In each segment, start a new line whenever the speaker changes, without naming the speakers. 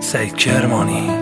سعید کرمانی.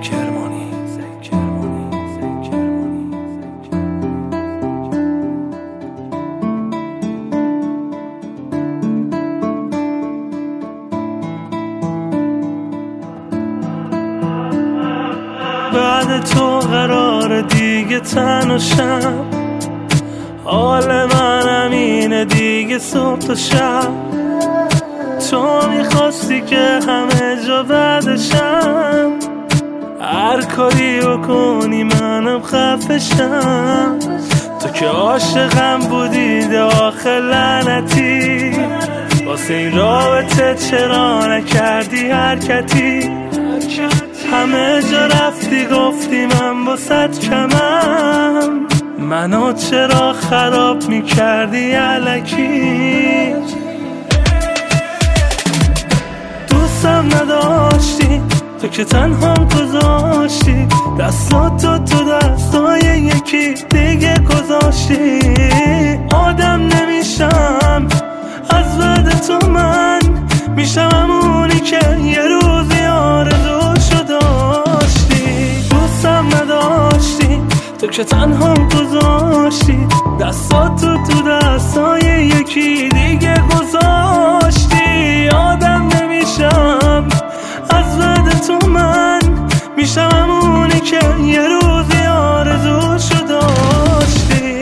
بعد تو قرار دیگه تنها شم، حال من همینه دیگه صبح تا شب. تو میخواستی که همه جا بعدشم، هر کاری بکنی منم خفشم. تو که عاشقم بودی آخه لعنتی، واسه این رابطه چرا نکردی حرکتی؟ همه جا رفتی گفتی من باست کمم، منو چرا خراب میکردی الکی؟ دوستم نداشتی تو که تنهام گذاشتی، دستاتو تو دستای یکی دیگه گذاشتی. آدم نمیشم از بعد تو، من میشم همونی که یه روزی آرزوشو داشتی. دوستم نداشتی تو که تنهام گذاشتی، دستاتو تو دستای یکی دیگه گذاشتی. آدم نمیشم از بعد تو، من میشم همونی که یه روزی آرزوشو داشتی.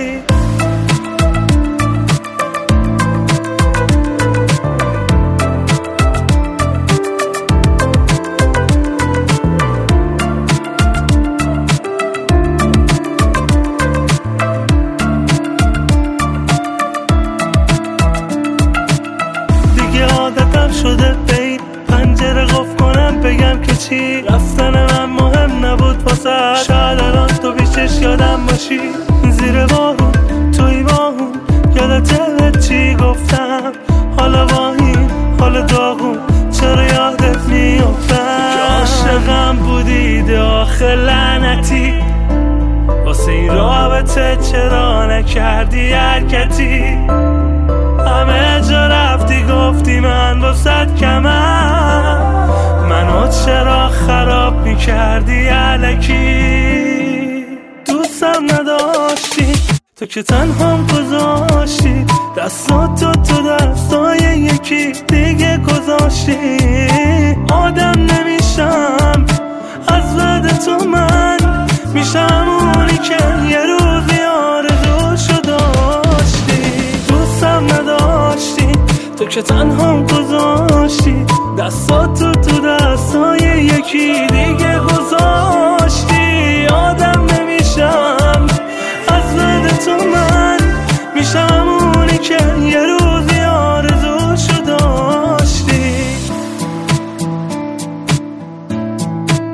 شده بین پنجره قفل کنم بگم که چی، رفتن من مهم نبود واسه. شاید الان تو بیشش یادم باشی، زیر بارون توی باهون یادت چی گفتم. حالا با این حال داغون چرا یادت میافتم؟ که عاشقم بودی آخه لعنتی، واسه این رابطه چرا نکردی حرکتی؟ همه جا رفتی گفتی من باست کمم، منو چرا خراب میکردی الکی؟ دوستم نداشتی تو که تنهام گذاشتی، دستاتو تو دستای یکی دیگه گذاشتی. آدم نمیشم از بعد تو، من میشم اونی که یه روزی آرزوشو داشتی. دوستم نداشتی تو که تنهام گذاشتی، دستاتو تو دستای یکی دیگه گذاشتی. آدم نمیشم از بعد تو، من میشم اونی که یه روزی آرزوشو داشتی.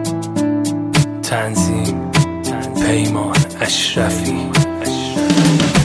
تنظیم پیمان اشرفی.